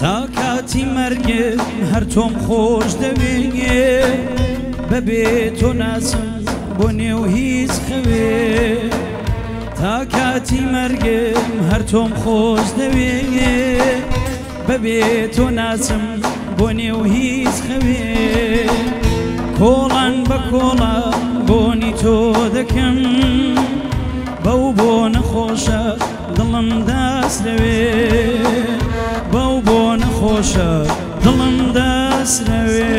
تا کاتی مەرگێ هەر تۆم خۆش دەوێ بەبێ تۆ ناسم بۆ نێو هیچ خەوێ تا کاتی مەرگێم هەر تۆم خۆش دەوێ بەبێ تۆ ناسم بۆ نێو هیچ خەوێ کۆڵان بە کۆڵان بۆنی تۆ دەکەم بەو بۆ نەخۆشە دڵم دەسرەوێ بەو بۆ نەخۆشە دڵم دەسرەوێ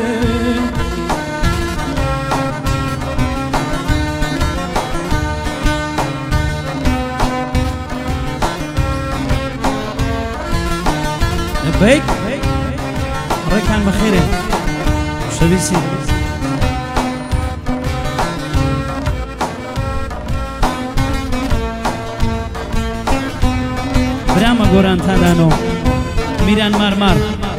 بيك ڕێکان بەخێرێ شەویستی برامە گۆران تادانۆ میران مارمار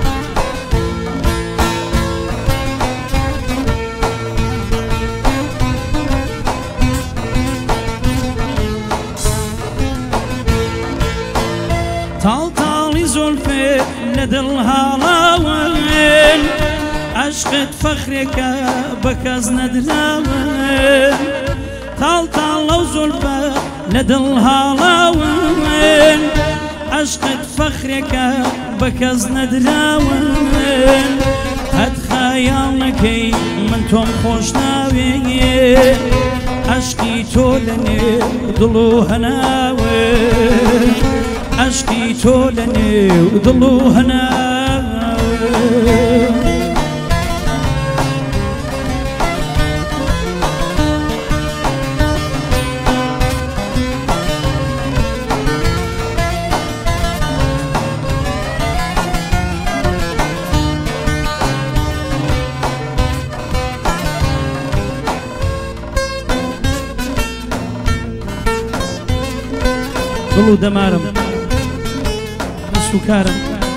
تاڵتاڵی زۆلفێ لە دڵ هاڵاون عەشقت فەخرێکە بە کەس نەدراون تاڵتاڵ لەو زۆلفە لە دڵ هاڵاون عەشقت فەخرێکە بە کەس نەدراون هەت خەیاڵ نەکەی من تۆم خۆش ناوێ عەشقی تۆ لە نێو دڵ و هەناون عشقی تۆ لە نێو دڵ و هەناون دڵ و دەمارم سوکارم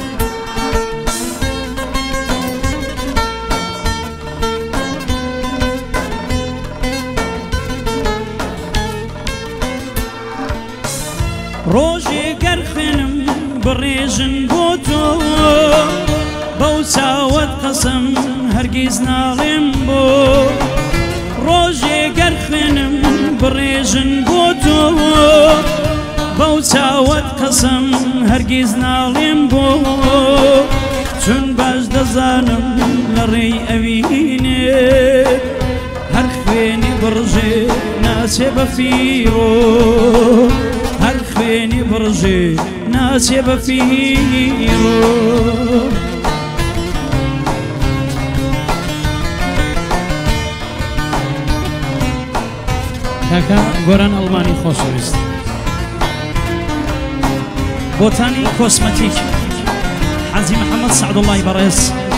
ڕۆژێ گەر خوێنم بڕێژن بۆ تۆ بەو چاوت قەسەم هەرگیز ناڵێم بۆ ڕۆژێ گەر خوێنم بڕێژن بۆ تۆ بەو چاوت قەسەم هەرگیز ناڵێم بۆ چون باش دەزانم لە ڕێی ئەوینێ هەر خوێنی بڕژێ ناچێ بە فیڕۆ هەر خوێنی بڕژێ ناچێ بە فیڕۆ کاکە گۆران ئەڵمانی خۆشەویست بۆتانی کۆسمەتیک حەزی محەممەد سەعدوڵڵای بەڕێز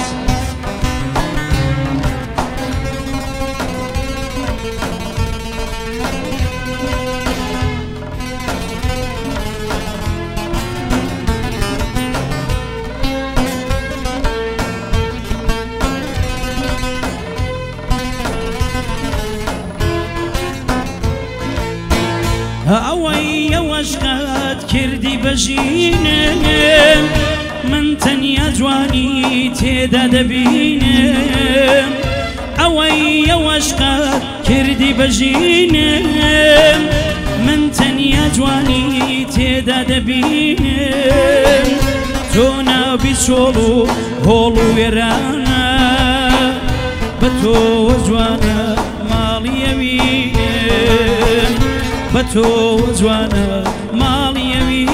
ئەوەی ئەوەشقەت کردی بەژینم من تەنیا جوانی تێدا دەبینم ئەوەی ئەوەشقەت کردی بەژینم من تەنیا جوانی تێدا دەبینم تۆ ناوی چۆڵ و هۆڵ و وێرانە بە تۆ جوانە ماڵی ئەوینم بە تۆ جوانە ماڵی ئەوی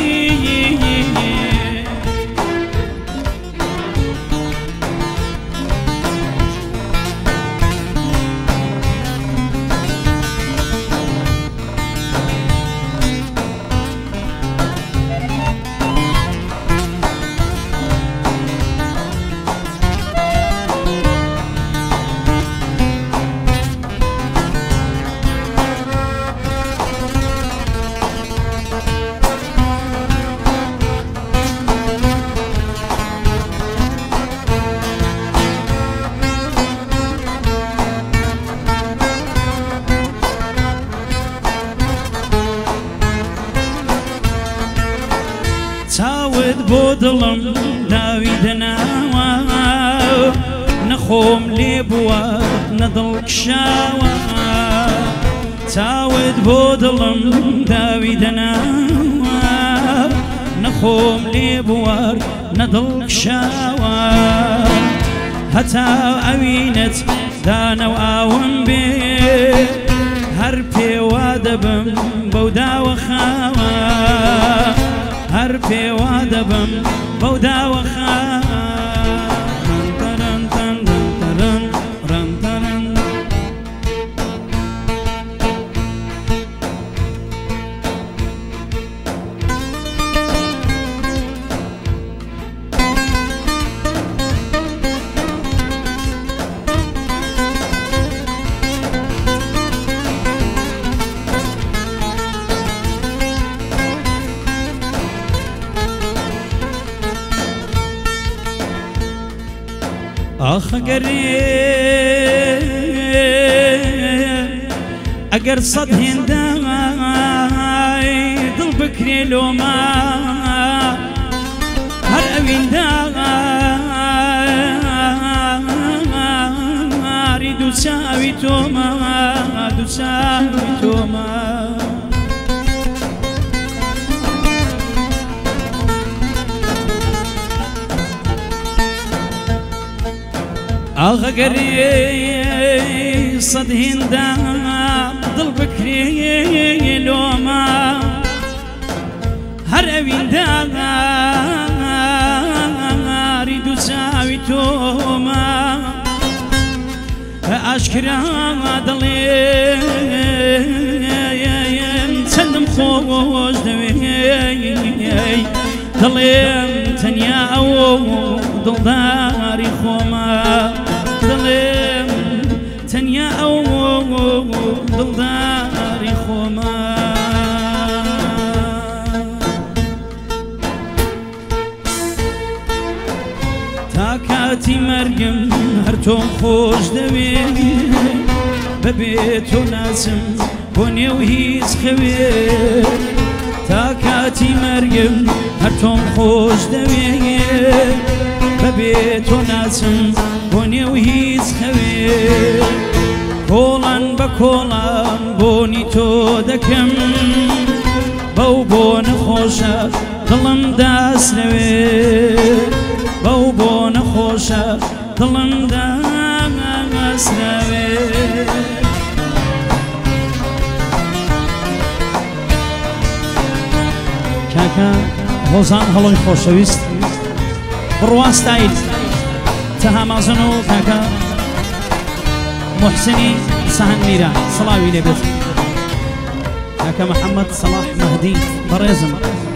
چاوت بۆ دڵم داوی دەناوە نەخۆم لێ بووە نەدڵ کشاوە چاوت بۆ دڵم داوی دەناوە نەخۆم لێ بووە نەدڵ کشاوە هەتا ئەوینت دانەو ئاوم بێ هەر پێوا دەبم بەو داوە خاوە هەر پێوا دەبم بەو داوە خاوە آخ ئەگەر سەد هێندای دڵ بکرێ لۆما هەر ئەوینداری دوو چاوی تۆمە دوو چاوی تۆمە آخ ئەگەر سەد هێندا دڵ بکرێ لۆما هەر ئەوینداری دوو چاوی تۆمە ئاشکرا دڵێم چەندم خۆش دەوێ دڵێم تەنیا ئەوە دڵداری خۆمە دڵێم تەنیا ئەوە دڵداری خۆمە تا کاتی مەرگم هەر تۆم خۆش دەوێ بەبێ تۆ ناچم بۆ نێو هیچ خەوێ تا کاتی مەرگم هەر تۆم خۆش دەوێ بەبێ تۆ ناچم بۆ نێو هیچ خەوێ کۆڵان بە کۆڵان بۆنی تۆ دەکەم بەو بۆ نەخۆشە دڵم داسنەوێ بەو بۆ نەخۆشە دڵم داسنەوێ کاکە هۆزان هەڵۆی خۆشەویست بڕواستایت تەهامازن و کاکە محسنی سەهەن میرە سڵاوی لێبێت کاکە محەممەد سەلاح مەهدی بەڕێزم